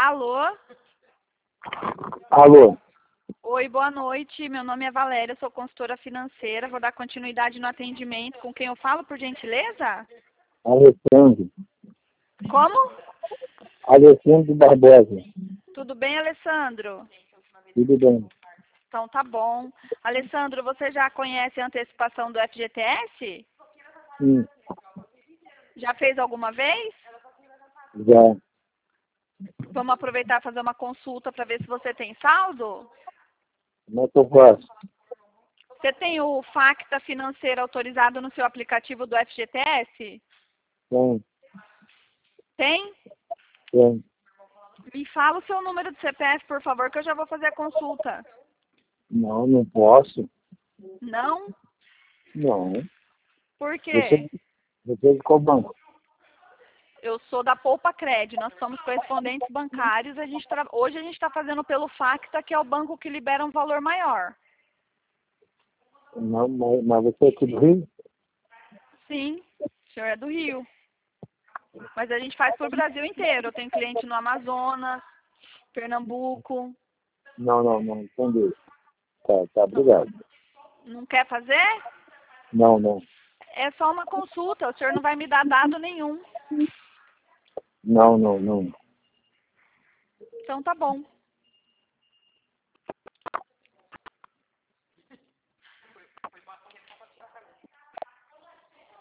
Alô? Alô? Oi, boa noite. Meu nome é Valéria, sou consultora financeira. Vou dar continuidade no atendimento. Com quem eu falo, por gentileza? Alessandro. Como? Alessandro Barbosa. Tudo bem, Alessandro? Tudo bem? Então tá bom. Alessandro, você já conhece a antecipação do FGTS? Sim, Já fez alguma vez? já. Vamos aproveitar e fazer uma consulta para ver se você tem saldo? Como é que eu faço? Você tem o Facta Financeira autorizado no seu aplicativo do FGTS? Tem, Tem? tem. Me fala o seu número de CPF, por favor, que eu já vou fazer a consulta. Não, não posso. Não? Não. Por Você, quê? você é de qual banco? Eu sou da Poupa Cred, nós somos correspondentes bancários. Hoje a gente está fazendo pelo Facta, que é o banco que libera um valor maior. Não, mas você é aqui do Rio? Sim, o senhor é do Rio. Mas a gente faz por Brasil inteiro. Eu tenho cliente no Amazonas, Pernambuco. Não, entendi. Tá, obrigado. Não quer fazer? Não. É só uma consulta, o senhor não vai me dar dado nenhum. Não. Então tá bom.